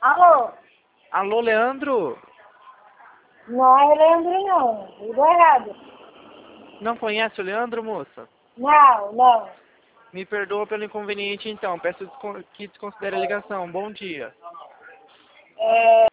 Alô? Alô, Leandro? Não é Leandro, não. Tudo errado. Não conhece o Leandro, moça? Não, não. Me perdoa pelo inconveniente, então. Peço que desconsidere a ligação. Bom dia. É...